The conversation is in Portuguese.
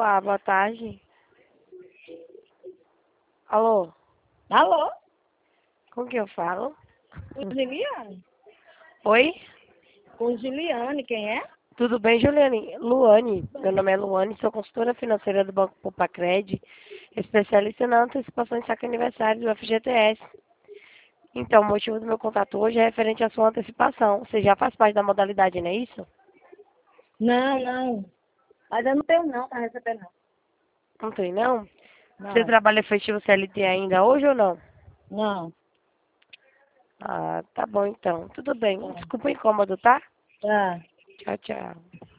Olá, boa tarde. Alô, Alô? com quem eu falo? Com Giliane? Oi? Com Giliane, quem é? Tudo bem, Juliane? Luane, meu nome é Luane, sou consultora financeira do Banco Popacred, especialista na antecipação de saque aniversário do FGTS. Então, o motivo do meu contato hoje é referente à sua antecipação. Você já faz parte da modalidade, não é isso? Não, não. Mas eu não tenho não para receber não. Não tem, não? Você Não, trabalha efetivo CLT ainda hoje ou não? não. Ah, tá bom então. Tudo bem. Tá. Desculpa o incômodo, tá? Tá. Tchau, tchau.